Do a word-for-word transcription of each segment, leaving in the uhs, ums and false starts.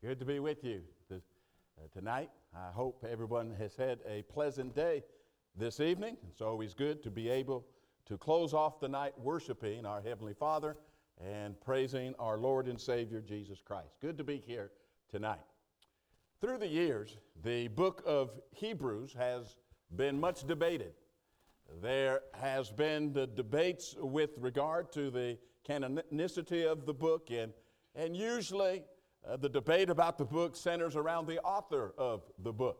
Good to be with you this, uh, tonight. I hope everyone has had a pleasant day this evening. It's always good to be able to close off the night worshiping our Heavenly Father and praising our Lord and Savior Jesus Christ. Good to be here tonight. Through the years, the book of Hebrews has been much debated. There has been the debates with regard to the canonicity of the book, and, and usually uh, the debate about the book centers around the author of the book.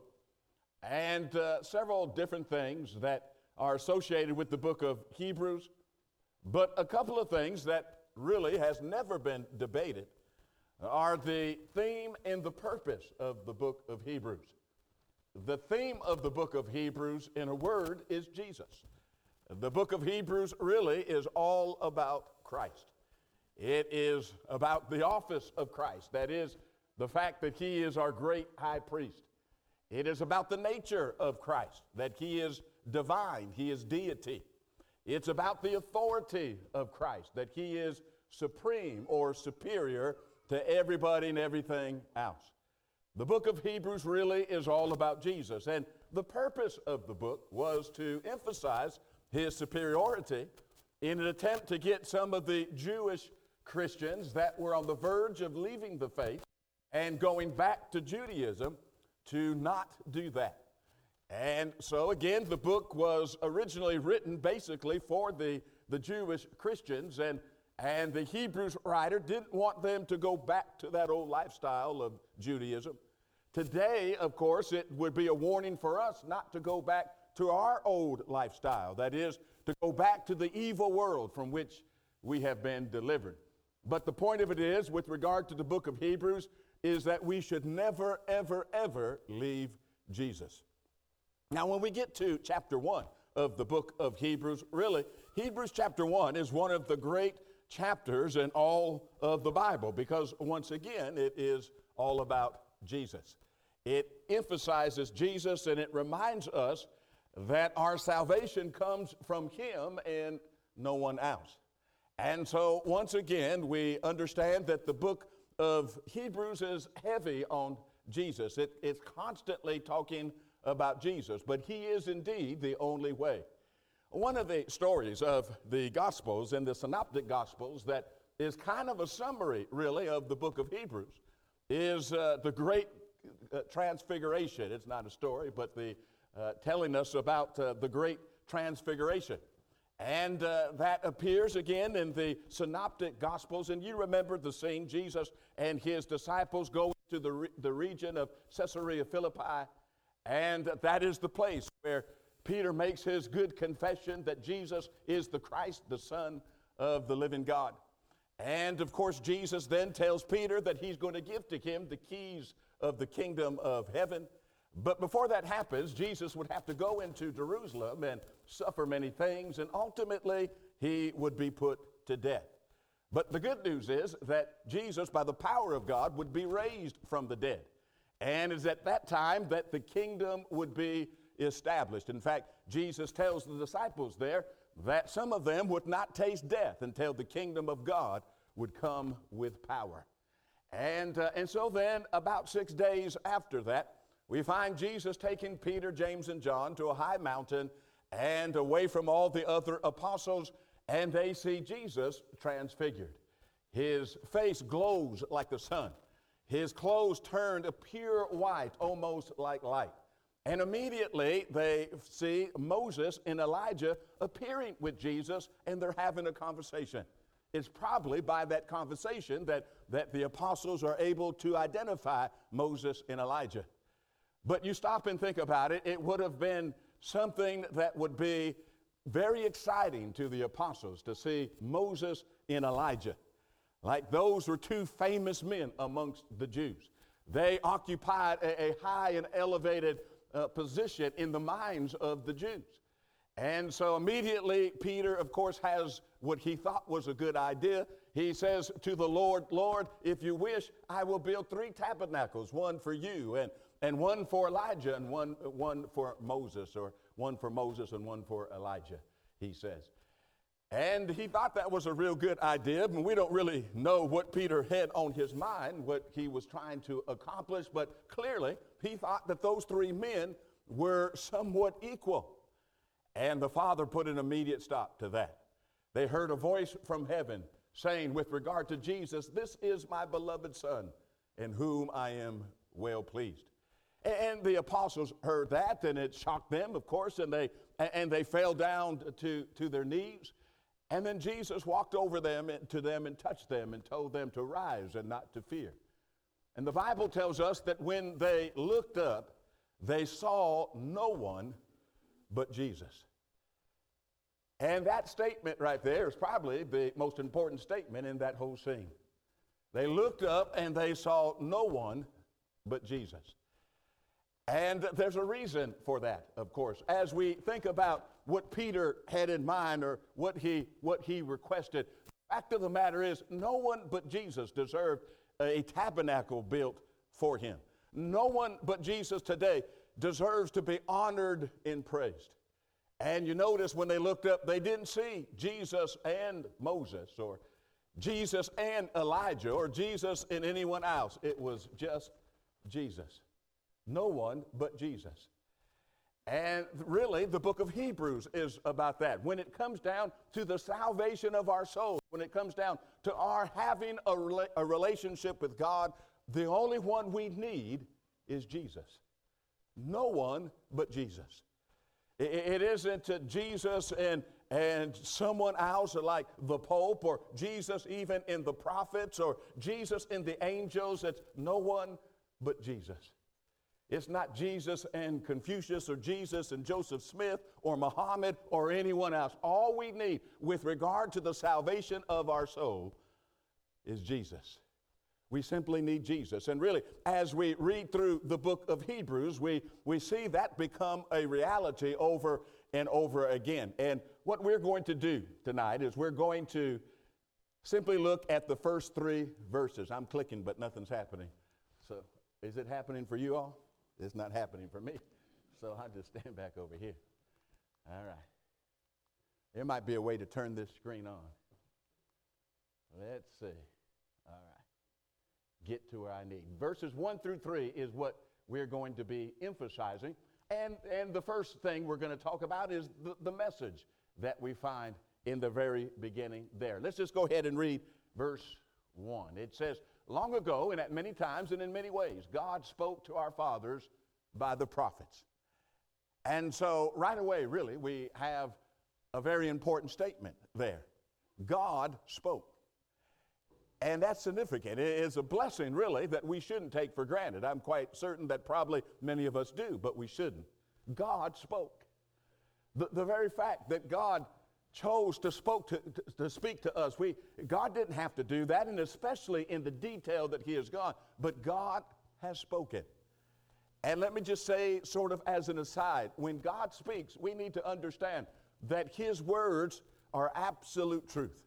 And uh, several different things that are associated with the book of Hebrews, but a couple of things that really has never been debated are the theme and the purpose of the book of Hebrews. The theme of the book of Hebrews, in a word, is Jesus. The book of Hebrews really is all about Christ. It is about the office of Christ. That is, the fact that he is our great high priest. It is about the nature of Christ, that he is divine, he is deity. It's about the authority of Christ, that he is supreme or superior to everybody and everything else. The book of Hebrews really is all about Jesus, and the purpose of the book was to emphasize his superiority in an attempt to get some of the Jewish Christians that were on the verge of leaving the faith and going back to Judaism to not do that. And so again, the book was originally written basically for the, the Jewish Christians, and, and the Hebrews writer didn't want them to go back to that old lifestyle of Judaism. Today, of course, it would be a warning for us not to go back to our old lifestyle. That is, to go back to the evil world from which we have been delivered. But the point of it is, with regard to the book of Hebrews, is that we should never, ever, ever leave Jesus. Now, when we get to chapter one of the book of Hebrews, really, Hebrews chapter one is one of the great chapters in all of the Bible because, once again, it is all about Jesus. It emphasizes Jesus, and it reminds us that our salvation comes from him and no one else. And so, once again, we understand that the book of Hebrews is heavy on Jesus. It, it's constantly talking about Jesus, but he is indeed the only way. One of the stories of the Gospels and the Synoptic Gospels that is kind of a summary, really, of the book of Hebrews is uh, the great uh, transfiguration. It's not a story, but the uh, telling us about uh, the great transfiguration. And uh, that appears again in the Synoptic Gospels. And you remember the scene, Jesus and his disciples go to the, re- the region of Caesarea Philippi. And that is the place where Peter makes his good confession that Jesus is the Christ, the Son of the living God. And of course, Jesus then tells Peter that he's going to give to him the keys of the kingdom of heaven. But before that happens, Jesus would have to go into Jerusalem and suffer many things, and ultimately he would be put to death. But the good news is that Jesus, by the power of God, would be raised from the dead. And it's at that time that the kingdom would be established. In fact, Jesus tells the disciples there that some of them would not taste death until the kingdom of God would come with power. And, uh, and so then, about six days after that, we find Jesus taking Peter, James, and John to a high mountain and away from all the other apostles, and they see Jesus transfigured. His face glows like the sun. His clothes turned a pure white, almost like light. And immediately they see Moses and Elijah appearing with Jesus, and they're having a conversation. It's probably by that conversation that, that the apostles are able to identify Moses and Elijah. But you stop and think about it, it would have been something that would be very exciting to the apostles to see Moses and Elijah. Like those were two famous men amongst the Jews. They occupied a, a high and elevated uh, position in the minds of the Jews. And so immediately Peter, of course, has what he thought was a good idea. He says to the Lord, Lord, if you wish, I will build three tabernacles, one for you and and one for Elijah, and one, one for Moses, or one for Moses and one for Elijah, he says. And he thought that was a real good idea. And we don't really know what Peter had on his mind, what he was trying to accomplish, but clearly he thought that those three men were somewhat equal. And the Father put an immediate stop to that. They heard a voice from heaven saying, with regard to Jesus, "This is my beloved Son, in whom I am well pleased." And the apostles heard that, and it shocked them, of course, and they and they fell down to, to their knees. And then Jesus walked over them to them and touched them and told them to rise and not to fear. And the Bible tells us that when they looked up, they saw no one but Jesus. And that statement right there is probably the most important statement in that whole scene. They looked up and they saw no one but Jesus. And there's a reason for that, of course. As we think about what Peter had in mind or what he, what he requested, the fact of the matter is no one but Jesus deserved a tabernacle built for him. No one but Jesus today deserves to be honored and praised. And you notice when they looked up, they didn't see Jesus and Moses or Jesus and Elijah or Jesus and anyone else. It was just Jesus. No one but Jesus. And really, the book of Hebrews is about that. When it comes down to the salvation of our souls, when it comes down to our having a, rela- a relationship with God, the only one we need is Jesus. No one but Jesus. It, it isn't uh, Jesus and, and someone else like the Pope or Jesus even in the prophets or Jesus in the angels. It's no one but Jesus. It's not Jesus and Confucius or Jesus and Joseph Smith or Muhammad or anyone else. All we need with regard to the salvation of our soul is Jesus. We simply need Jesus. And really, as we read through the book of Hebrews, we, we see that become a reality over and over again. And what we're going to do tonight is we're going to simply look at the first three verses. I'm clicking, but nothing's happening. So is it happening for you all? It's not happening for me, so I'll just stand back over here. All right. There might be a way to turn this screen on. Let's see. All right. Get to where I need. Verses one through three is what we're going to be emphasizing. And, and the first thing we're going to talk about is the, the message that we find in the very beginning there. Let's just go ahead and read verse one. It says, "Long ago, and at many times and in many ways, God spoke to our fathers by the prophets." And so right away, really, we have a very important statement there. God spoke. And that's significant. It is a blessing, really, that we shouldn't take for granted. I'm quite certain that probably many of us do, but we shouldn't. God spoke. The, the very fact that God chose to, spoke to, to, to speak to us. We, God didn't have to do that, and especially in the detail that he has gone, but God has spoken. And let me just say, sort of as an aside, when God speaks, we need to understand that his words are absolute truth.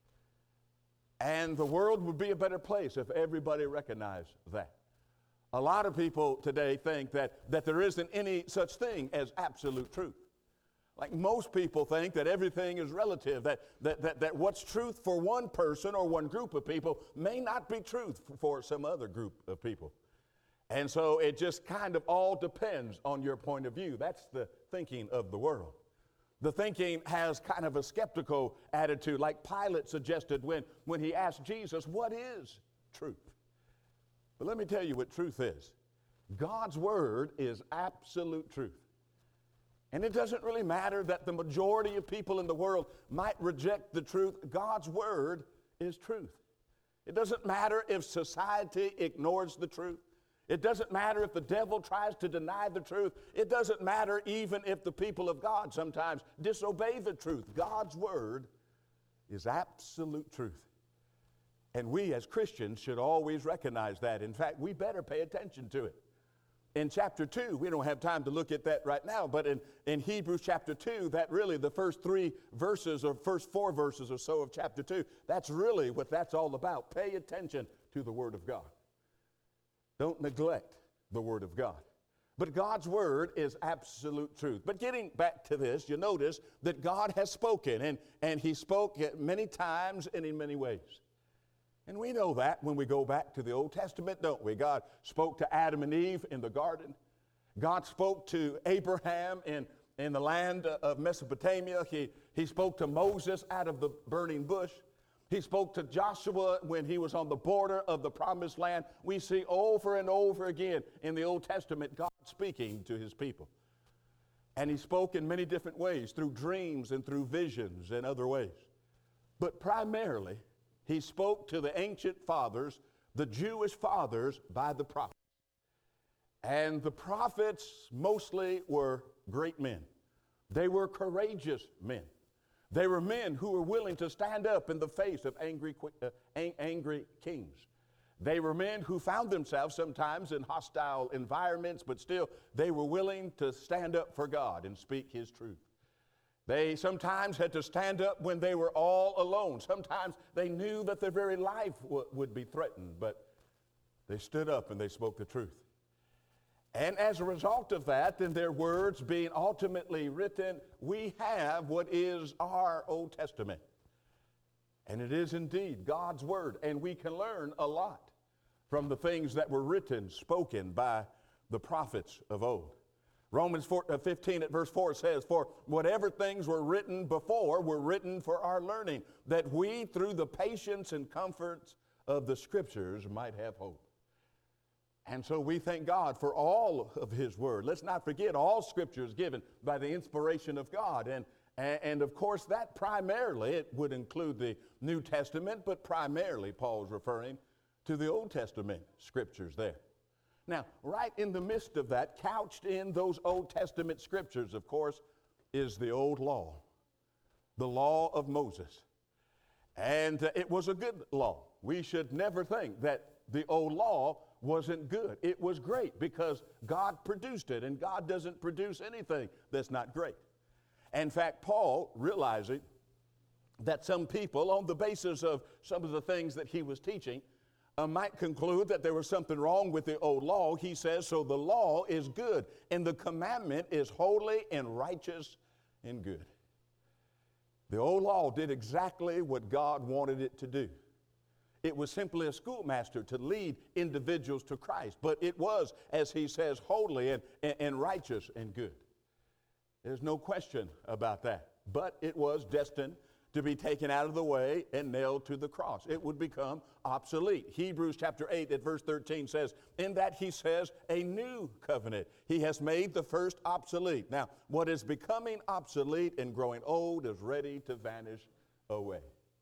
And the world would be a better place if everybody recognized that. A lot of people today think that, that there isn't any such thing as absolute truth. Like most people think that everything is relative, that, that, that, that what's truth for one person or one group of people may not be truth for some other group of people. And so it just kind of all depends on your point of view. That's the thinking of the world. The thinking has kind of a skeptical attitude, like Pilate suggested when, when he asked Jesus, "What is truth?" But let me tell you what truth is. God's word is absolute truth. And it doesn't really matter that the majority of people in the world might reject the truth. God's word is truth. It doesn't matter if society ignores the truth. It doesn't matter if the devil tries to deny the truth. It doesn't matter even if the people of God sometimes disobey the truth. God's word is absolute truth. And we as Christians should always recognize that. In fact, we better pay attention to it. In chapter two, we don't have time to look at that right now, but in, in Hebrews chapter two, that really the first three verses or first four verses or so of chapter two, that's really what that's all about. Pay attention to the Word of God. Don't neglect the Word of God. But God's word is absolute truth. But getting back to this, you notice that God has spoken, and, and he spoke many times and in many ways. And we know that when we go back to the Old Testament, don't we? God spoke to Adam and Eve in the garden. God spoke to Abraham in, in the land of Mesopotamia. He, he spoke to Moses out of the burning bush. He spoke to Joshua when he was on the border of the promised land. We see over and over again in the Old Testament God speaking to his people. And he spoke in many different ways, through dreams and through visions and other ways. But primarily, he spoke to the ancient fathers, the Jewish fathers, by the prophets. And the prophets mostly were great men. They were courageous men. They were men who were willing to stand up in the face of angry, uh, ang- angry kings. They were men who found themselves sometimes in hostile environments, but still they were willing to stand up for God and speak his truth. They sometimes had to stand up when they were all alone. Sometimes they knew that their very life w- would be threatened, but they stood up and they spoke the truth. And as a result of that, and their words being ultimately written, we have what is our Old Testament. And it is indeed God's word, and we can learn a lot from the things that were written, spoken by the prophets of old. Romans fifteen at verse four says, "For whatever things were written before were written for our learning, that we through the patience and comforts of the Scriptures might have hope." And so we thank God for all of his word. Let's not forget, all Scripture is given by the inspiration of God. And, and of course, that primarily, it would include the New Testament, but primarily Paul's referring to the Old Testament Scriptures there. Now, right in the midst of that, couched in those Old Testament Scriptures, of course, is the old law, the law of Moses. And uh, it was a good law. We should never think that the old law wasn't good. It was great because God produced it, and God doesn't produce anything that's not great. In fact, Paul, realizing that some people, on the basis of some of the things that he was teaching, uh, might conclude that there was something wrong with the old law, he says, so the law is good, and the commandment is holy and righteous and good. The old law did exactly what God wanted it to do. It was simply a schoolmaster to lead individuals to Christ. But it was, as he says, holy and, and, and righteous and good. There's no question about that. But it was destined to be taken out of the way and nailed to the cross. It would become obsolete. Hebrews chapter eight at verse thirteen says, in that he says, a new covenant. He has made the first obsolete. Now, what is becoming obsolete and growing old is ready to vanish away.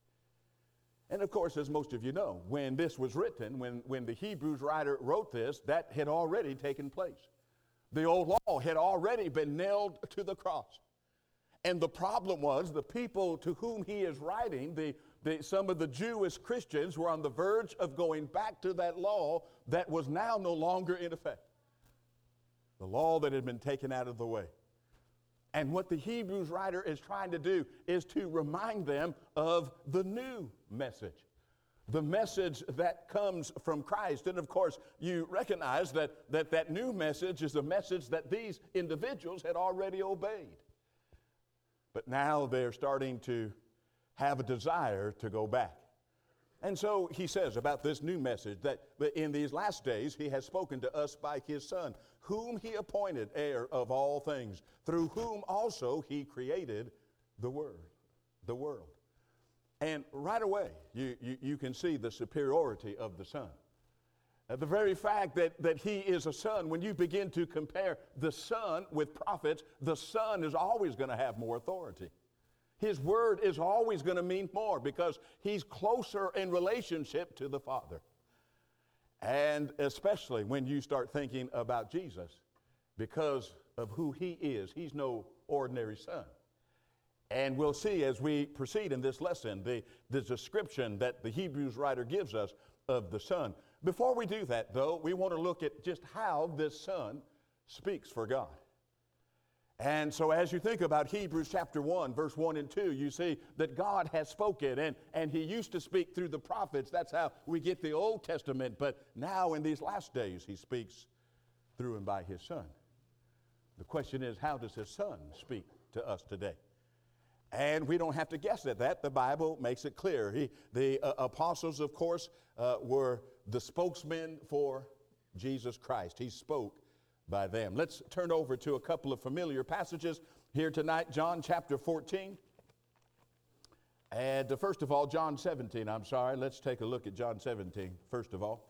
And of course, as most of you know, when this was written, when, when the Hebrews writer wrote this, that had already taken place. The old law had already been nailed to the cross. And the problem was the people to whom he is writing, the, the, some of the Jewish Christians were on the verge of going back to that law that was now no longer in effect. The law that had been taken out of the way. And what the Hebrews writer is trying to do is to remind them of the new message, the message that comes from Christ. And of course, you recognize that that, that new message is a message that these individuals had already obeyed. But now they're starting to have a desire to go back. And so he says about this new message that in these last days he has spoken to us by his Son, whom he appointed heir of all things, through whom also he created the world, the world. And right away, you, you, you can see the superiority of the Son. Uh, the very fact that, that he is a son, when you begin to compare the Son with prophets, the Son is always going to have more authority. His word is always going to mean more because he's closer in relationship to the Father. And especially when you start thinking about Jesus, because of who he is, he's no ordinary son. And we'll see as we proceed in this lesson the, the description that the Hebrews writer gives us of the Son. Before we do that, though, we want to look at just how this Son speaks for God. And so as you think about Hebrews chapter one, verse one and two, you see that God has spoken, and, and he used to speak through the prophets. That's how we get the Old Testament. But now in these last days, he speaks through and by his Son. The question is, how does his Son speak to us today? And we don't have to guess at that. The Bible makes it clear. He, the uh, apostles, of course, uh, were the spokesmen for Jesus Christ. He spoke by them. Let's turn over to a couple of familiar passages here tonight. John chapter fourteen. And uh, first of all, John seventeen. I'm sorry. Let's take a look at John seventeen, first of all.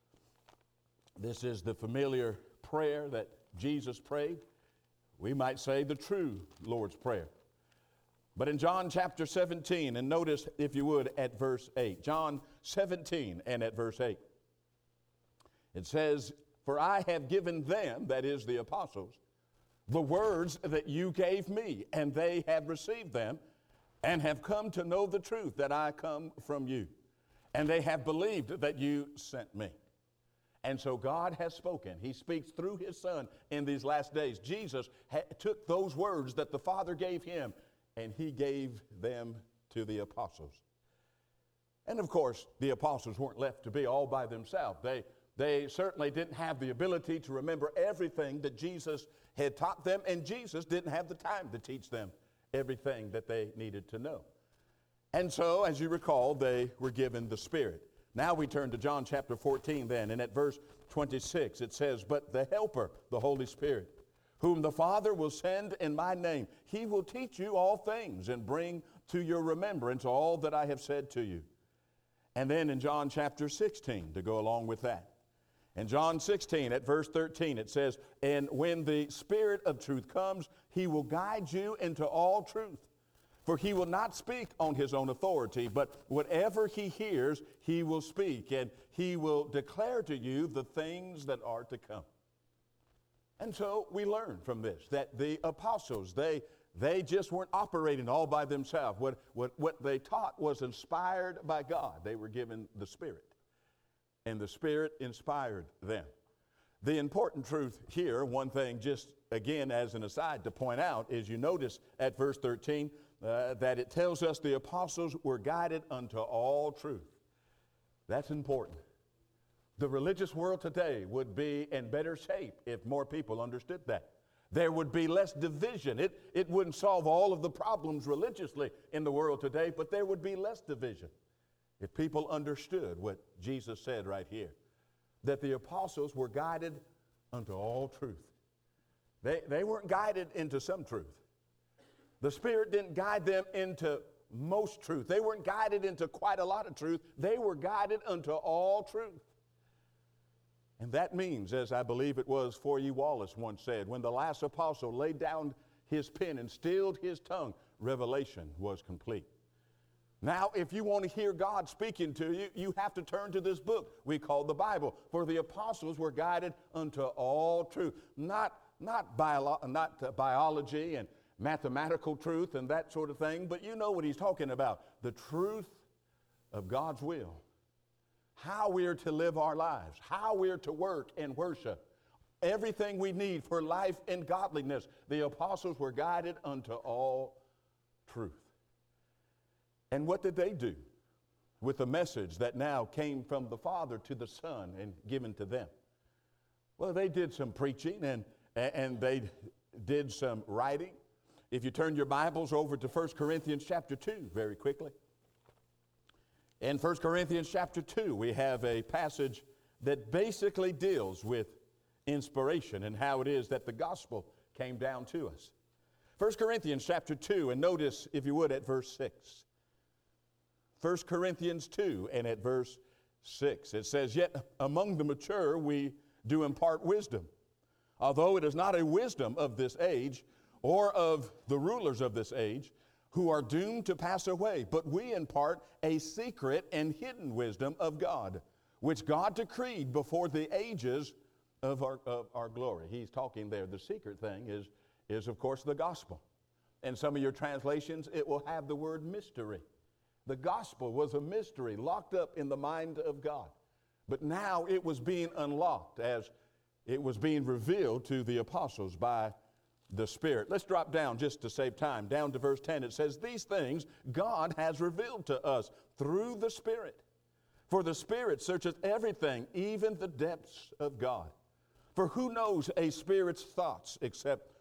This is the familiar prayer that Jesus prayed. We might say the true Lord's Prayer. But in John chapter seventeen, and notice, if you would, at verse eight. John seventeen and at verse eight. It says, "For I have given them," that is the apostles, "the words that you gave me, and they have received them, and have come to know the truth that I come from you. And they have believed that you sent me." And so God has spoken. He speaks through his Son in these last days. Jesus ha- took those words that the Father gave him, and he gave them to the apostles. And of course, the apostles weren't left to be all by themselves. They, they certainly didn't have the ability to remember everything that Jesus had taught them, and Jesus didn't have the time to teach them everything that they needed to know. And so, as you recall, they were given the Spirit. Now we turn to John chapter fourteen then, and at verse twenty-six it says, "But the Helper, the Holy Spirit, whom the Father will send in my name, he will teach you all things and bring to your remembrance all that I have said to you." And then in John chapter sixteen, to go along with that. In John sixteen, at verse thirteen, it says, "And when the Spirit of truth comes, he will guide you into all truth. For he will not speak on his own authority, but whatever he hears, he will speak, and he will declare to you the things that are to come." And so we learn from this that the apostles, they, they just weren't operating all by themselves. What, what, what they taught was inspired by God. They were given the Spirit, and the Spirit inspired them. The important truth here, one thing just again as an aside to point out, is you notice at verse thirteen uh, that it tells us the apostles were guided unto all truth. That's important. The religious world today would be in better shape if more people understood that. There would be less division. It, it wouldn't solve all of the problems religiously in the world today, but there would be less division if people understood what Jesus said right here, that the apostles were guided unto all truth. They, they weren't guided into some truth. The Spirit didn't guide them into most truth. They weren't guided into quite a lot of truth. They were guided unto all truth. And that means, as I believe it was Foye Wallace once said, when the last apostle laid down his pen and stilled his tongue, revelation was complete. Now, if you want to hear God speaking to you, you have to turn to this book we call the Bible. For the apostles were guided unto all truth. Not, not, bio, not uh, biology and mathematical truth and that sort of thing, but you know what he's talking about. The truth of God's will. How we are to live our lives. How we are to work and worship. Everything we need for life and godliness. The apostles were guided unto all truth. And what did they do with the message that now came from the Father to the Son and given to them? Well, they did some preaching and, and they did some writing. If you turn your Bibles over to First Corinthians chapter two very quickly. In First Corinthians chapter two, we have a passage that basically deals with inspiration and how it is that the gospel came down to us. First Corinthians chapter two, and notice, if you would, at verse six. First Corinthians two and at verse six. It says, "Yet among the mature we do impart wisdom, although it is not a wisdom of this age or of the rulers of this age, who are doomed to pass away. But we impart a secret and hidden wisdom of God, which God decreed before the ages of our, of our glory." He's talking there. The secret thing is, is, of course, the gospel. In some of your translations, it will have the word mystery. The gospel was a mystery locked up in the mind of God. But now it was being unlocked as it was being revealed to the apostles by the Spirit. Let's drop down just to save time. Down to verse ten, it says, "These things God has revealed to us through the Spirit. For the Spirit searcheth everything, even the depths of God. For who knows a spirit's thoughts except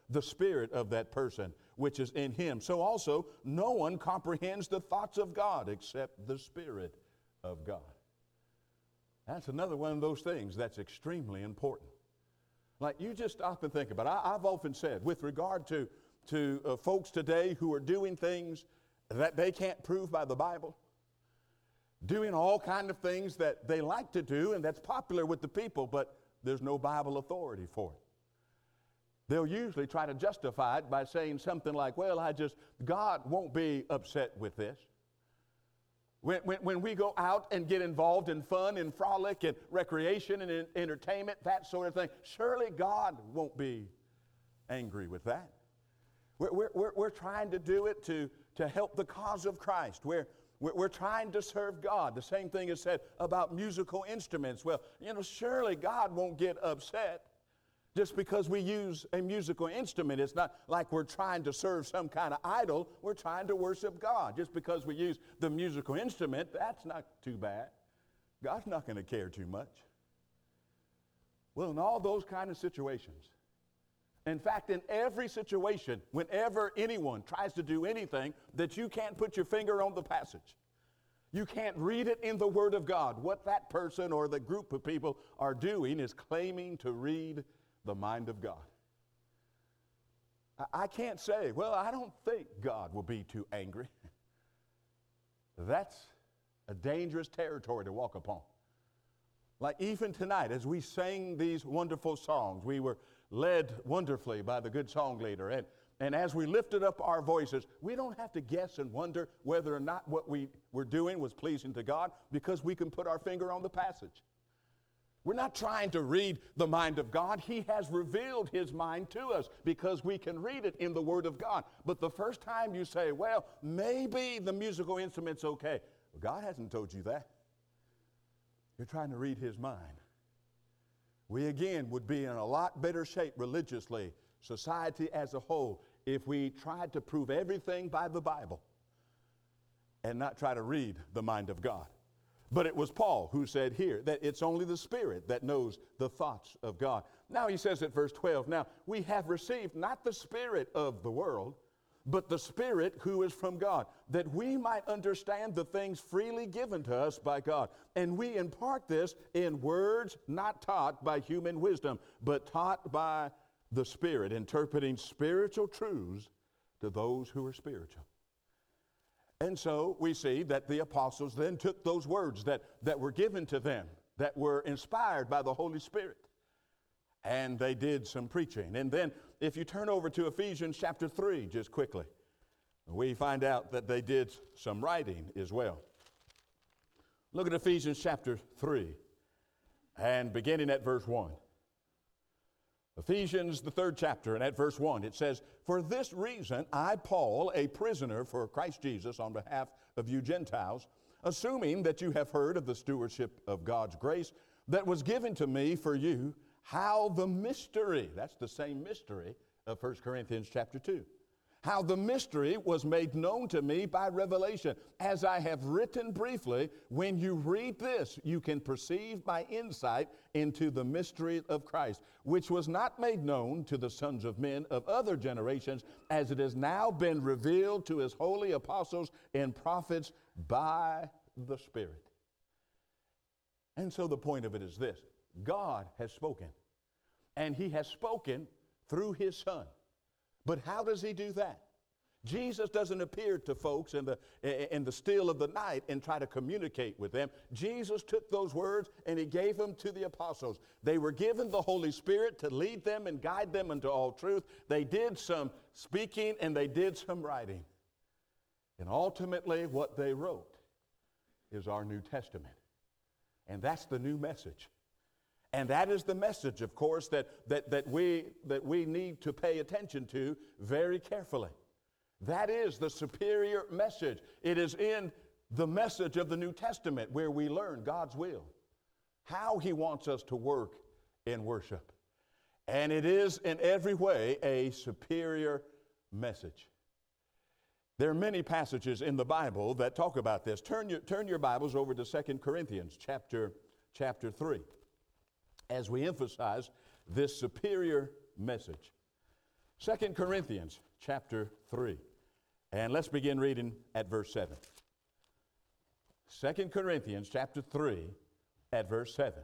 the spirit of that person which is in him. So also, no one comprehends the thoughts of God except the Spirit of God. That's another one of those things that's extremely important. Like, you just stop and think about it. I, I've often said, with regard to, to uh, folks today who are doing things that they can't prove by the Bible, doing all kind of things that they like to do and that's popular with the people, but there's no Bible authority for it. They'll usually try to justify it by saying something like, well, I just, God won't be upset with this. When, when, when we go out and get involved in fun and frolic and recreation and in, entertainment, that sort of thing, surely God won't be angry with that. We're, we're, we're trying to do it to, to help the cause of Christ. We're, we're, we're trying to serve God. The same thing is said about musical instruments. Well, you know, surely God won't get upset just because we use a musical instrument. It's not like we're trying to serve some kind of idol. We're trying to worship God. Just because we use the musical instrument, that's not too bad. God's not going to care too much. Well, in all those kind of situations, in fact, in every situation, whenever anyone tries to do anything that you can't put your finger on the passage, you can't read it in the Word of God, what that person or the group of people are doing is claiming to read the mind of God. I can't say, well, I don't think God will be too angry. That's a dangerous territory to walk upon. Like even tonight, as we sang these wonderful songs, we were led wonderfully by the good song leader. And, and as we lifted up our voices, we don't have to guess and wonder whether or not what we were doing was pleasing to God, because we can put our finger on the passage. We're not trying to read the mind of God. He has revealed His mind to us because we can read it in the Word of God. But the first time you say, well, maybe the musical instrument's okay. Well, God hasn't told you that. You're trying to read His mind. We again would be in a lot better shape religiously, society as a whole, if we tried to prove everything by the Bible and not try to read the mind of God. But it was Paul who said here that it's only the Spirit that knows the thoughts of God. Now he says at verse twelve, now we have received not the spirit of the world, but the Spirit who is from God, that we might understand the things freely given to us by God. And we impart this in words not taught by human wisdom, but taught by the Spirit, interpreting spiritual truths to those who are spiritual. And so we see that the apostles then took those words that, that were given to them, that were inspired by the Holy Spirit, and they did some preaching. And then if you turn over to Ephesians chapter three just quickly, we find out that they did some writing as well. Look at Ephesians chapter three, and beginning at verse one. Ephesians, the third chapter, and at verse one, it says, for this reason, I, Paul, a prisoner for Christ Jesus on behalf of you Gentiles, assuming that you have heard of the stewardship of God's grace that was given to me for you, how the mystery, that's the same mystery of First Corinthians chapter two, how the mystery was made known to me by revelation. As I have written briefly, when you read this, you can perceive my insight into the mystery of Christ, which was not made known to the sons of men of other generations, as it has now been revealed to His holy apostles and prophets by the Spirit. And so the point of it is this: God has spoken, and He has spoken through His Son. But how does He do that? Jesus doesn't appear to folks in the, in the still of the night and try to communicate with them. Jesus took those words and He gave them to the apostles. They were given the Holy Spirit to lead them and guide them into all truth. They did some speaking and they did some writing. And ultimately what they wrote is our New Testament. And that's the new message. And that is the message, of course, that, that, that, we, that we need to pay attention to very carefully. That is the superior message. It is in the message of the New Testament where we learn God's will, how He wants us to work in worship. And it is in every way a superior message. There are many passages in the Bible that talk about this. Turn your, turn your Bibles over to Second Corinthians chapter, chapter three. As we emphasize this superior message. Second Corinthians chapter three. And let's begin reading at verse seven. Second Corinthians chapter three at verse seven.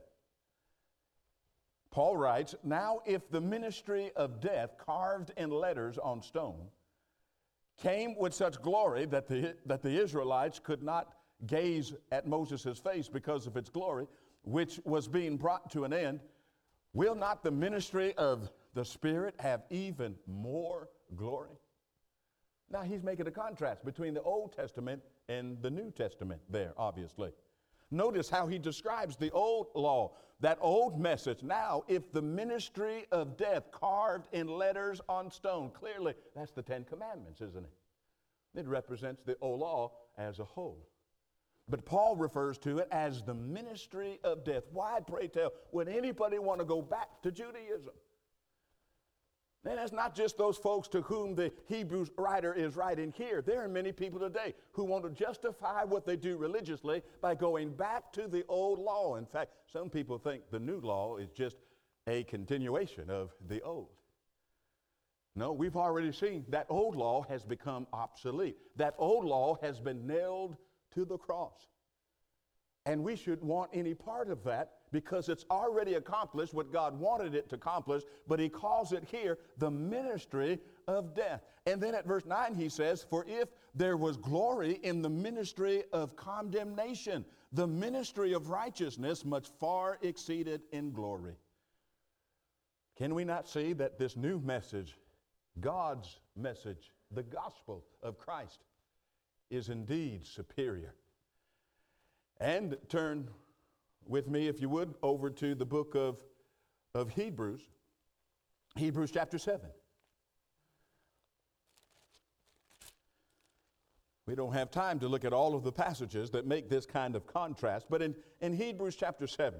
Paul writes, "Now if the ministry of death carved in letters on stone came with such glory that the, that the Israelites could not gaze at Moses' face because of its glory, which was being brought to an end, will not the ministry of the Spirit have even more glory?" Now he's making a contrast between the Old Testament and the New Testament there, obviously. Notice how he describes the old law, that old message. Now, if the ministry of death carved in letters on stone, clearly that's the Ten Commandments, isn't it? It represents the old law as a whole. But Paul refers to it as the ministry of death. Why, pray tell, would anybody want to go back to Judaism? And that's not just those folks to whom the Hebrews writer is writing here. There are many people today who want to justify what they do religiously by going back to the old law. In fact, some people think the new law is just a continuation of the old. No, we've already seen that old law has become obsolete. That old law has been nailed to the cross. And we shouldn't want any part of that because it's already accomplished what God wanted it to accomplish, but he calls it here the ministry of death. And then at verse nine he says, "For if there was glory in the ministry of condemnation, the ministry of righteousness much far exceeded in glory." Can we not see that this new message, God's message, the gospel of Christ, is indeed superior? And turn with me, if you would, over to the book of, of Hebrews, Hebrews chapter seven. We don't have time to look at all of the passages that make this kind of contrast, but in, in Hebrews chapter seven,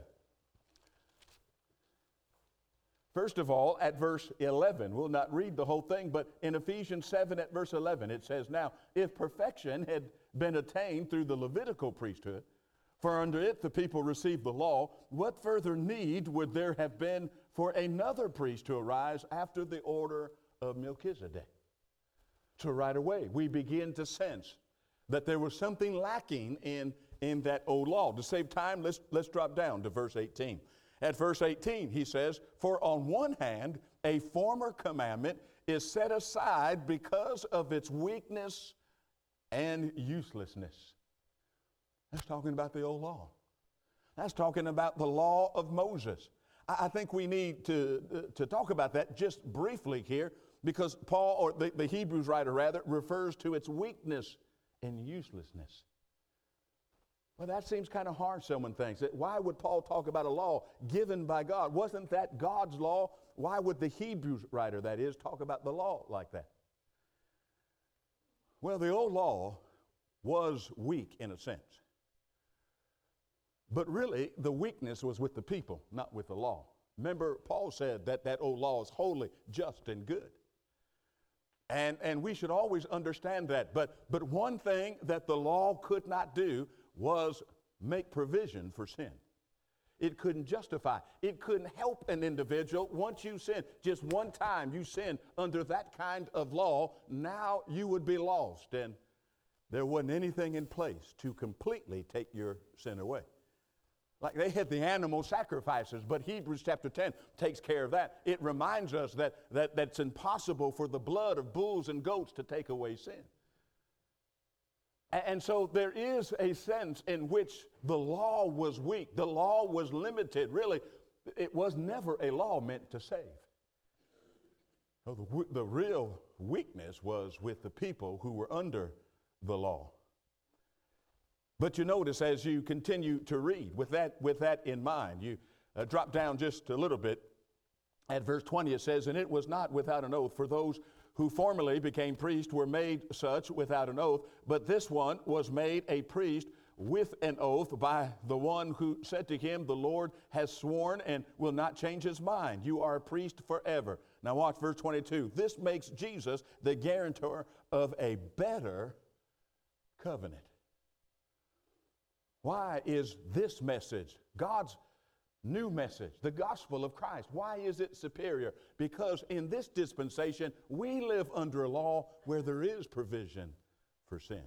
first of all, at verse eleven, we'll not read the whole thing, but in Ephesians seven at verse eleven, it says, "Now, if perfection had been attained through the Levitical priesthood, for under it the people received the law, what further need would there have been for another priest to arise after the order of Melchizedek?" So right away, we begin to sense that there was something lacking in, in that old law. To save time, let's, let's drop down to verse eighteen. At verse eighteen, he says, "For on one hand, a former commandment is set aside because of its weakness and uselessness." That's talking about the old law. That's talking about the law of Moses. I, I think we need to, uh, to talk about that just briefly here because Paul, or the, the Hebrews writer rather, refers to its weakness and uselessness. Well, that seems kind of harsh, someone thinks. Why would Paul talk about a law given by God? Wasn't that God's law? Why would the Hebrews writer, that is, talk about the law like that? Well, the old law was weak in a sense. But really, the weakness was with the people, not with the law. Remember, Paul said that that old law is holy, just, and good. And, and we should always understand that. But, but one thing that the law could not do was make provision for sin. It couldn't justify. It couldn't help an individual. Once you sin, just one time you sin under that kind of law, now you would be lost. And there wasn't anything in place to completely take your sin away. Like they had the animal sacrifices, but Hebrews chapter ten takes care of that. It reminds us that, that that's impossible for the blood of bulls and goats to take away sin. And, and so there is a sense in which the law was weak. The law was limited. Really, it was never a law meant to save. No, the, the real weakness was with the people who were under the law. But you notice as you continue to read, with that, with that in mind, you uh, drop down just a little bit. At verse twenty it says, "And it was not without an oath, for those who formerly became priests were made such without an oath, but this one was made a priest with an oath by the one who said to him, the Lord has sworn and will not change his mind. You are a priest forever." Now watch verse twenty-two. "This makes Jesus the guarantor of a better covenant." Why is this message, God's new message, the gospel of Christ. Why is it superior? Because in this dispensation, we live under a law where there is provision for sin.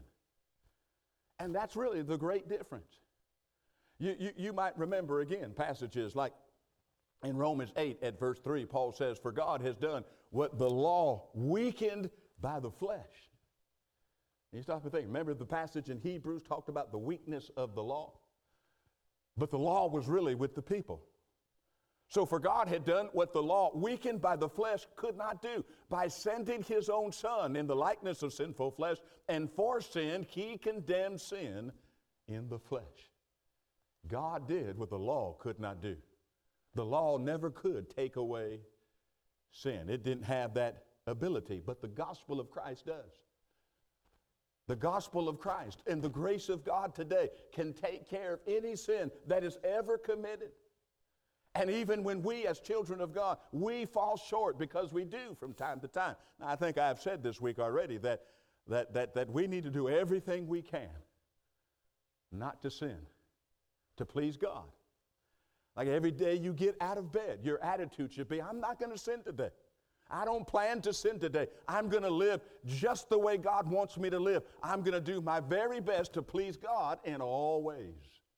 And that's really the great difference. You, you, you might remember again passages like in Romans eight at verse three, Paul says, "For God has done what the law weakened by the flesh." You stop and think. Remember the passage in Hebrews talked about the weakness of the law? But the law was really with the people. So for God had done what the law, weakened by the flesh, could not do, by sending his own Son in the likeness of sinful flesh, and for sin he condemned sin in the flesh. God did what the law could not do. The law never could take away sin. It didn't have that ability, but the gospel of Christ does. The gospel of Christ and the grace of God today can take care of any sin that is ever committed. And even when we as children of God, we fall short, because we do from time to time. Now, I think I've said this week already that, that, that, that we need to do everything we can not to sin, to please God. Like every day you get out of bed, your attitude should be, I'm not going to sin today. I don't plan to sin today. I'm going to live just the way God wants me to live. I'm going to do my very best to please God in all ways.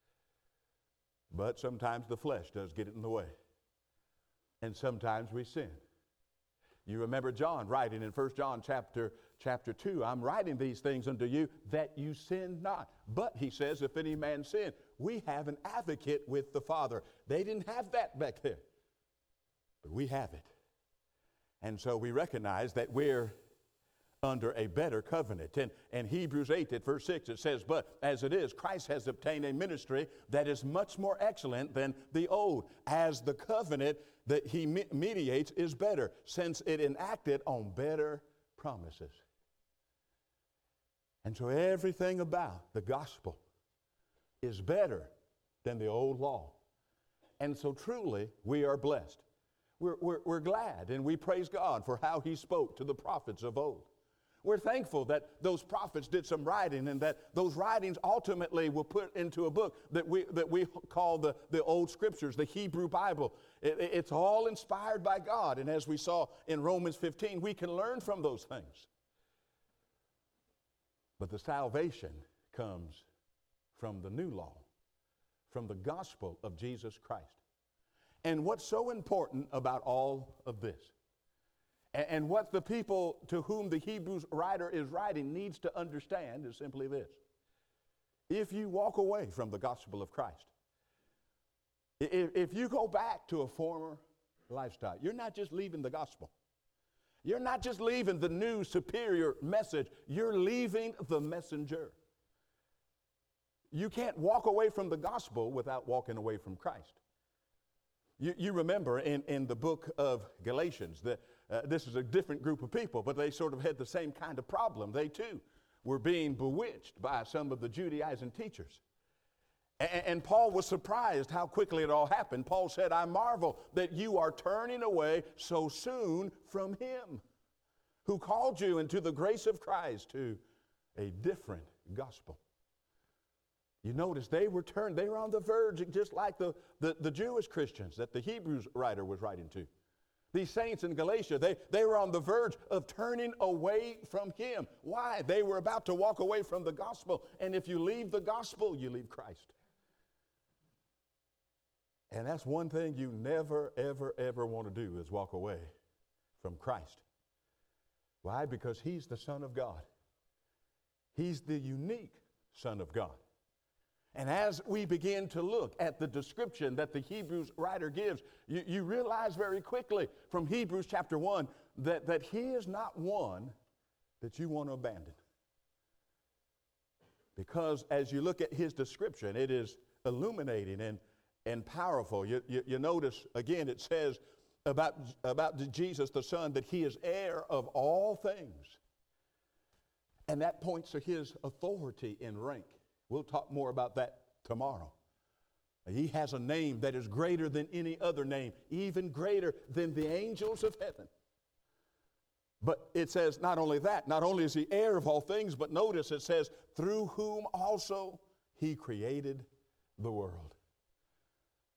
But sometimes the flesh does get in the way. And sometimes we sin. You remember John writing in First John chapter, chapter two, "I'm writing these things unto you that you sin not. But," he says, "if any man sin, we have an advocate with the Father." They didn't have that back there. But we have it. And so we recognize that we're under a better covenant. And, and Hebrews eight at verse six, it says, "But as it is, Christ has obtained a ministry that is much more excellent than the old, as the covenant that he me- mediates is better, since it enacted on better promises." And so everything about the gospel is better than the old law. And so truly, we are blessed. We're, we're, we're glad, and we praise God for how he spoke to the prophets of old. We're thankful that those prophets did some writing, and that those writings ultimately were put into a book that we, that we call the, the Old Scriptures, the Hebrew Bible. It, it's all inspired by God, and as we saw in Romans fifteen, we can learn from those things. But the salvation comes from the new law, from the gospel of Jesus Christ. And what's so important about all of this, and, and what the people to whom the Hebrews writer is writing needs to understand, is simply this. If you walk away from the gospel of Christ, if, if you go back to a former lifestyle, you're not just leaving the gospel. You're not just leaving the new superior message. You're leaving the messenger. You can't walk away from the gospel without walking away from Christ. You, you remember in, in the book of Galatians, that uh, this is a different group of people, but they sort of had the same kind of problem. They too were being bewitched by some of the Judaizing teachers. And, and Paul was surprised how quickly it all happened. Paul said, "I marvel that you are turning away so soon from him who called you into the grace of Christ to a different gospel." You notice they were turned, they were on the verge, just like the, the, the Jewish Christians that the Hebrews writer was writing to. These saints in Galatia, they, they were on the verge of turning away from him. Why? They were about to walk away from the gospel. And if you leave the gospel, you leave Christ. And that's one thing you never, ever, ever want to do, is walk away from Christ. Why? Because he's the Son of God. He's the unique Son of God. And as we begin to look at the description that the Hebrews writer gives, you, you realize very quickly from Hebrews chapter one that, that he is not one that you want to abandon. Because as you look at his description, it is illuminating and, and powerful. You, you, you notice, again, it says about, about Jesus the Son that he is heir of all things. And that points to his authority and rank. We'll talk more about that tomorrow. He has a name that is greater than any other name, even greater than the angels of heaven. But it says not only that, not only is he heir of all things, but notice it says, through whom also he created the world.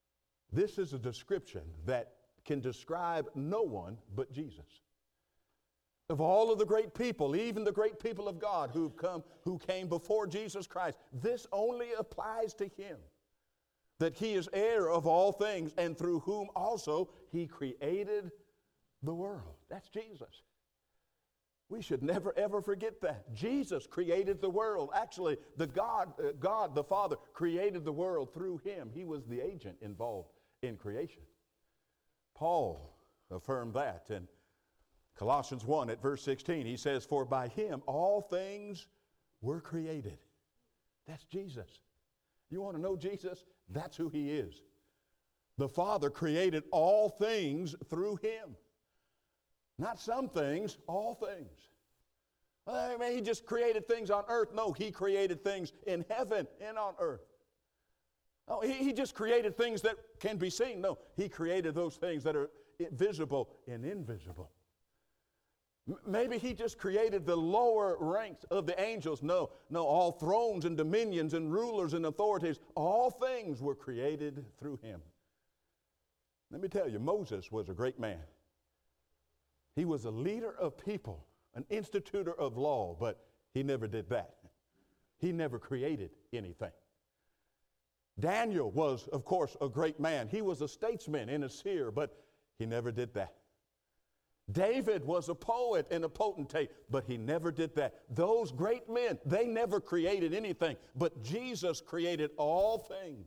This is a description that can describe no one but Jesus. Of all of the great people, even the great people of God who've come, who came before Jesus Christ, this only applies to him. That he is heir of all things, and through whom also he created the world. That's Jesus. We should never ever forget that. Jesus created the world. Actually, the God, uh, God the Father created the world through him. He was the agent involved in creation. Paul affirmed that in Colossians one at verse sixteen. He says, "For by him all things were created." That's Jesus. You want to know Jesus? That's who he is. The Father created all things through him. Not some things, all things. I mean, he just created things on earth. No, he created things in heaven and on earth. Oh, he, he just created things that can be seen. No, he created those things that are visible and invisible. M- maybe he just created the lower ranks of the angels. No, no, all thrones and dominions and rulers and authorities, all things were created through him. Let me tell you, Moses was a great man. He was a leader of people, an institutor of law, but he never did that. He never created anything. Daniel was, of course, a great man. He was a statesman and a seer, but he never did that. David was a poet and a potentate, but he never did that. Those great men, they never created anything, but Jesus created all things.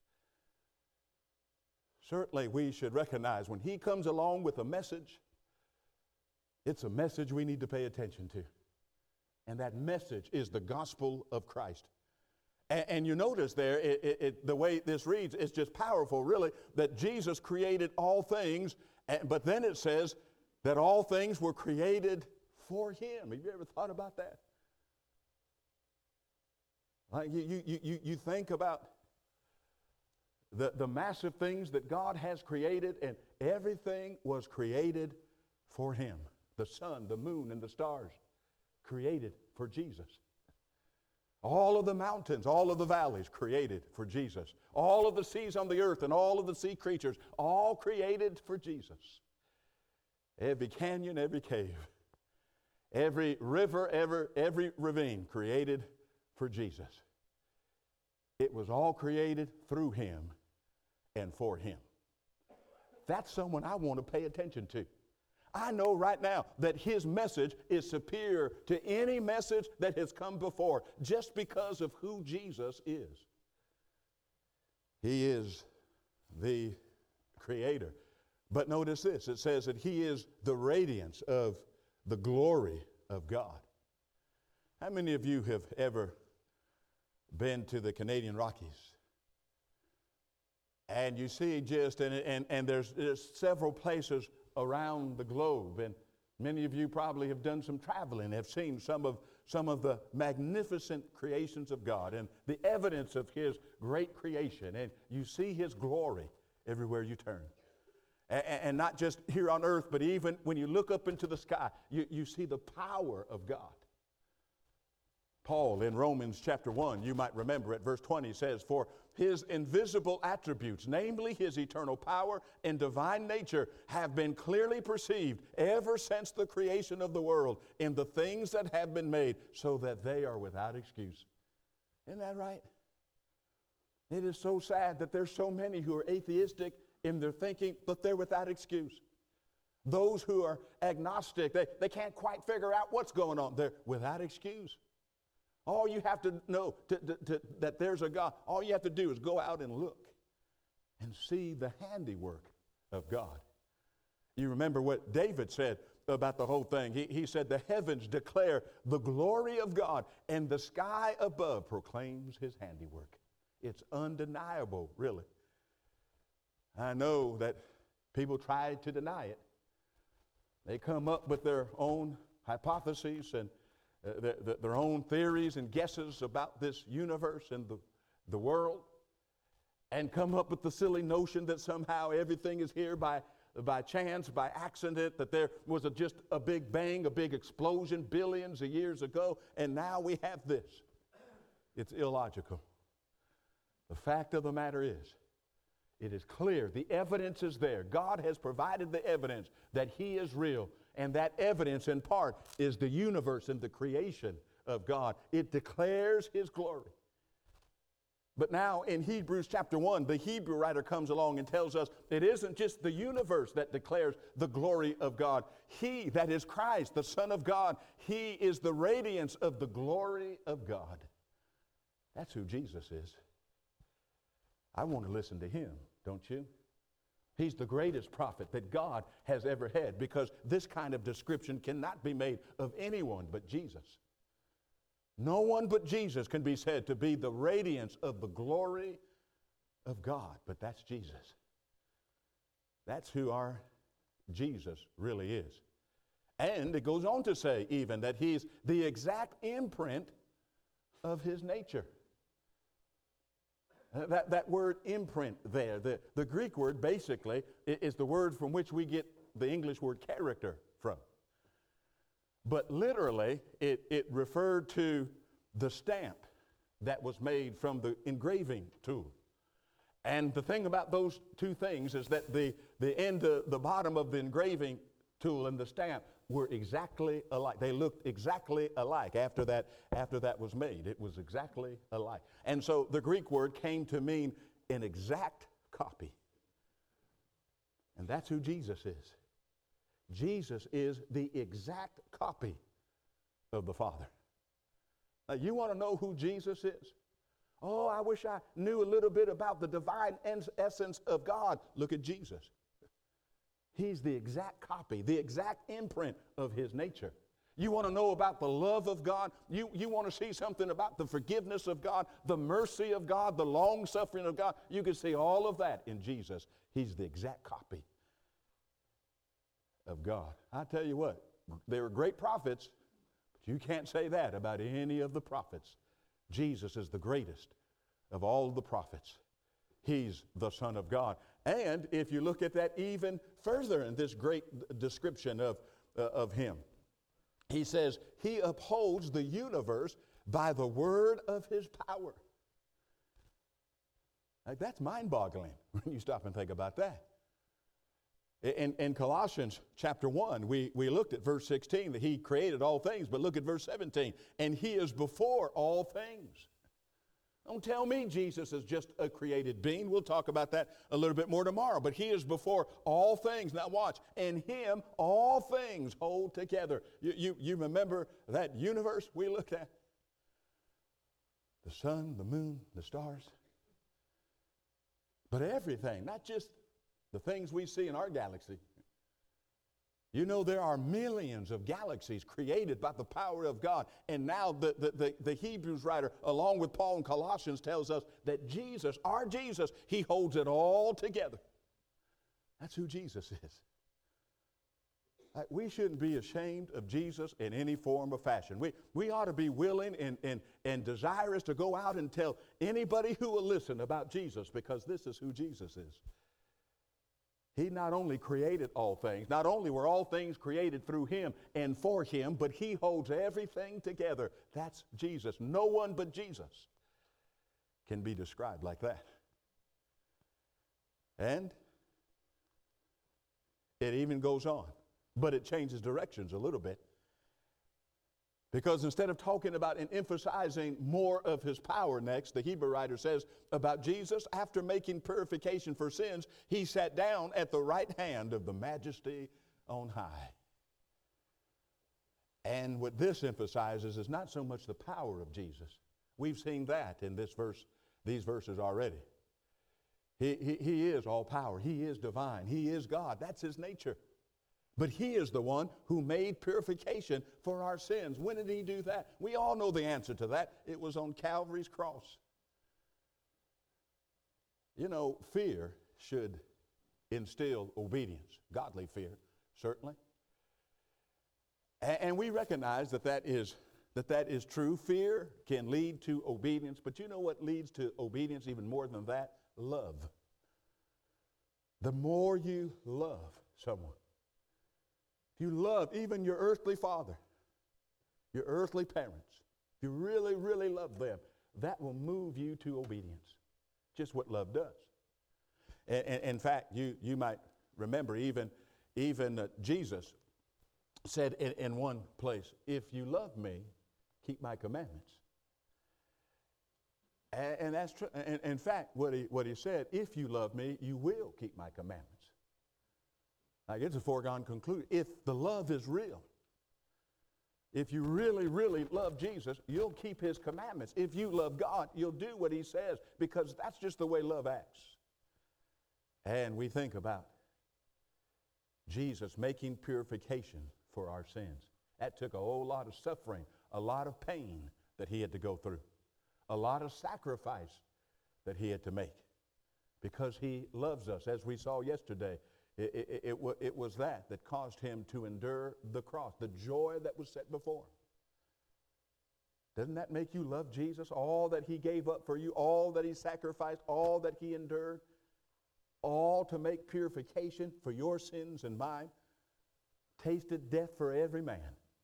Certainly, we should recognize when he comes along with a message, it's a message we need to pay attention to. And that message is the gospel of Christ. And, and you notice there, it, it, it, the way this reads, it's just powerful, really, that Jesus created all things, and, but then it says that all things were created for him. Have you ever thought about that? Like you, you, you, you think about the, the massive things that God has created, and everything was created for him. The sun, the moon, and the stars created for Jesus. All of the mountains, all of the valleys created for Jesus. All of the seas on the earth and all of the sea creatures, all created for Jesus. Every canyon, every cave, every river, every, every ravine created for Jesus. It was all created through him and for him. That's someone I want to pay attention to. I know right now that his message is superior to any message that has come before just because of who Jesus is. He is the creator. But notice this, it says that he is the radiance of the glory of God. How many of you have ever been to the Canadian Rockies? And you see just, and, and, and there's, there's several places around the globe, and many of you probably have done some traveling, have seen some of some of the magnificent creations of God and the evidence of his great creation, and you see his glory everywhere you turn. And, and not just here on earth, but even when you look up into the sky, you, you see the power of God. Paul in Romans chapter one, you might remember at verse twenty, says, "For his invisible attributes, namely his eternal power and divine nature, have been clearly perceived ever since the creation of the world in the things that have been made, so that they are without excuse." Isn't that right? It is so sad that there's so many who are atheistic in their thinking, but they're without excuse. Those who are agnostic, they, they can't quite figure out what's going on. They're without excuse. All you have to know to, to, to, that there's a God, all you have to do is go out and look and see the handiwork of God. You remember what David said about the whole thing. He, he said, "The heavens declare the glory of God, and the sky above proclaims his handiwork." It's undeniable, really. I know that people try to deny it. They come up with their own hypotheses and Uh, the, the, their own theories and guesses about this universe and the, the world, and come up with the silly notion that somehow everything is here by, by chance, by accident, that there was a, just a big bang, a big explosion billions of years ago, and now we have this. It's illogical. The fact of the matter is, It is clear. The evidence is there. God has provided the evidence that he is real. And that evidence, in part, is the universe and the creation of God. It declares his glory. But now in Hebrews chapter one, the Hebrew writer comes along and tells us it isn't just the universe that declares the glory of God. He, that is Christ, the Son of God, he is the radiance of the glory of God. That's who Jesus is. I want to listen to him, don't you? He's the greatest prophet that God has ever had, because this kind of description cannot be made of anyone but Jesus. No one but Jesus can be said to be the radiance of the glory of God, but that's Jesus. That's who our Jesus really is. And it goes on to say even that he's the exact imprint of his nature. That, that word imprint there, the, the Greek word basically is the word from which we get the English word character from. But literally, it, it referred to the stamp that was made from the engraving tool. And the thing about those two things is that the, the end, uh, the bottom of the engraving tool and the stamp were exactly alike. They looked exactly alike after that, after that was made. It was exactly alike. And so the Greek word came to mean an exact copy. And that's who Jesus is. Jesus is the exact copy of the Father. Now, you want to know who Jesus is? Oh, I wish I knew a little bit about the divine essence of God. Look at Jesus. He's the exact copy, the exact imprint of his nature. You want to know about the love of God? You, you want to see something about the forgiveness of God, the mercy of God, the long-suffering of God? You can see all of that in Jesus. He's the exact copy of God. I tell you what, they were great prophets, but you can't say that about any of the prophets. Jesus is the greatest of all the prophets. He's the Son of God. And if you look at that even further in this great description of, uh, of him, he says, he upholds the universe by the word of his power. Like, that's mind-boggling when you stop and think about that. In, in Colossians chapter one, we, we looked at verse sixteen, that he created all things, but look at verse seventeen, and he is before all things. Don't tell me Jesus is just a created being. We'll talk about that a little bit more tomorrow, but he is before all things. Now watch, in him all things hold together. You, you, you remember that universe we looked at? The sun, the moon, the stars. But everything, not just the things we see in our galaxy. You know, there are millions of galaxies created by the power of God. And now the, the, the, the Hebrews writer, along with Paul in Colossians, tells us that Jesus, our Jesus, he holds it all together. That's who Jesus is. We shouldn't be ashamed of Jesus in any form or fashion. We, we ought to be willing and, and, and desirous to go out and tell anybody who will listen about Jesus, because this is who Jesus is. He not only created all things, not only were all things created through him and for him, but he holds everything together. That's Jesus. No one but Jesus can be described like that. And it even goes on, but it changes directions a little bit. Because instead of talking about and emphasizing more of his power next, the Hebrew writer says about Jesus, after making purification for sins, he sat down at the right hand of the Majesty on high. And what this emphasizes is not so much the power of Jesus. We've seen that in this verse, these verses already. He, he, he is all power. He is divine. He is God. That's his nature. But he is the one who made purification for our sins. When did he do that? We all know the answer to that. It was on Calvary's cross. You know, fear should instill obedience, godly fear, certainly. And we recognize that that is, that that is true. Fear can lead to obedience, but you know what leads to obedience even more than that? Love. The more you love someone, if you love even your earthly father, your earthly parents, if you really, really love them, that will move you to obedience. Just what love does. In, in, in fact, you, you might remember even, even uh, Jesus said in, in one place, if you love me, keep my commandments. And, and that's true. In, in fact, what he, what he said, if you love me, you will keep my commandments. Like, it's a foregone conclusion. If the love is real, if you really, really love Jesus, you'll keep his commandments. If you love God, you'll do what he says, because that's just the way love acts. And we think about Jesus making purification for our sins. That took a whole lot of suffering, a lot of pain that he had to go through, a lot of sacrifice that he had to make, because he loves us. As we saw yesterday, it, it, it, it was that that caused him to endure the cross, the joy that was set before him. Doesn't that make you love Jesus? All that he gave up for you, all that he sacrificed, all that he endured, all to make purification for your sins and mine, tasted death for every man.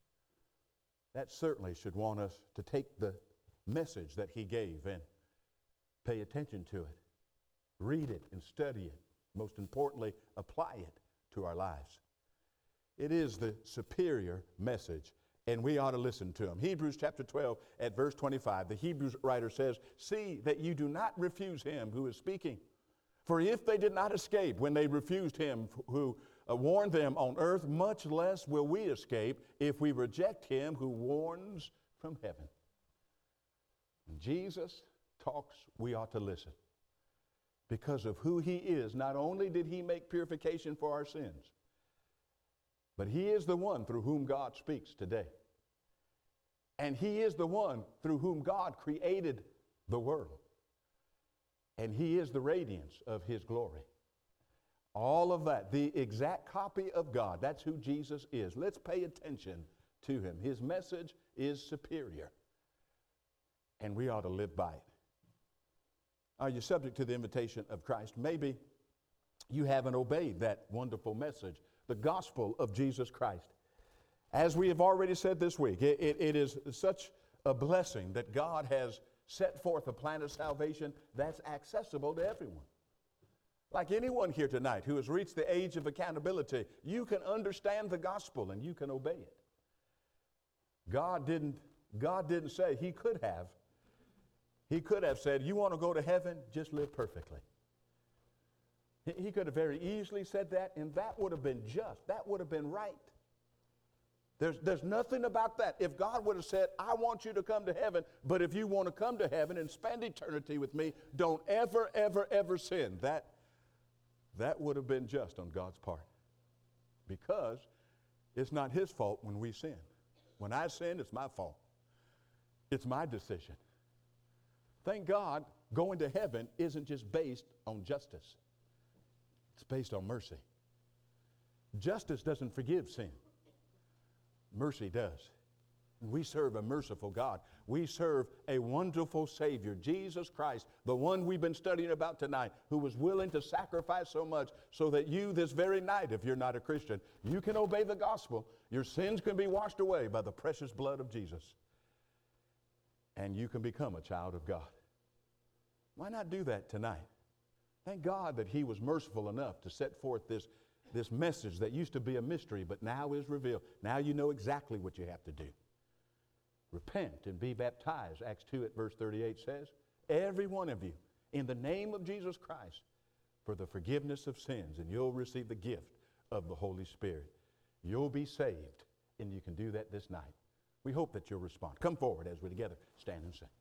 That certainly should want us to take the message that he gave and pay attention to it, read it and study it. Most importantly, apply it to our lives. It is the superior message, and we ought to listen to him. Hebrews chapter twelve at verse twenty-five, the Hebrews writer says, see that you do not refuse him who is speaking. For if they did not escape when they refused him who uh, warned them on earth, much less will we escape if we reject him who warns from heaven. When Jesus talks, we ought to listen. Because of who he is, not only did he make purification for our sins, but he is the one through whom God speaks today. And he is the one through whom God created the world. And he is the radiance of his glory. All of that, the exact copy of God, that's who Jesus is. Let's pay attention to him. His message is superior, and we ought to live by it. Are you subject to the invitation of Christ? Maybe you haven't obeyed that wonderful message, the gospel of Jesus Christ. As we have already said this week, it, it, it is such a blessing that God has set forth a plan of salvation that's accessible to everyone. Like anyone here tonight who has reached the age of accountability, you can understand the gospel and you can obey it. God didn't, God didn't say, he could have. He could have said, you want to go to heaven, just live perfectly. He, he could have very easily said that, and that would have been just. That would have been right. There's, there's nothing about that. If God would have said, I want you to come to heaven, but if you want to come to heaven and spend eternity with me, don't ever, ever, ever sin. That, that would have been just on God's part. Because it's not his fault when we sin. When I sin, it's my fault. It's my decision. Thank God, going to heaven isn't just based on justice. It's based on mercy. Justice doesn't forgive sin. Mercy does. We serve a merciful God. We serve a wonderful Savior, Jesus Christ, the one we've been studying about tonight, who was willing to sacrifice so much so that you this very night, if you're not a Christian, you can obey the gospel. Your sins can be washed away by the precious blood of Jesus. And you can become a child of God. Why not do that tonight? Thank God that he was merciful enough to set forth this, this message that used to be a mystery, but now is revealed. Now you know exactly what you have to do. Repent and be baptized, Acts two at verse thirty-eight says, every one of you, in the name of Jesus Christ, for the forgiveness of sins, and you'll receive the gift of the Holy Spirit. You'll be saved, and you can do that this night. We hope that you'll respond. Come forward as we together stand and sing.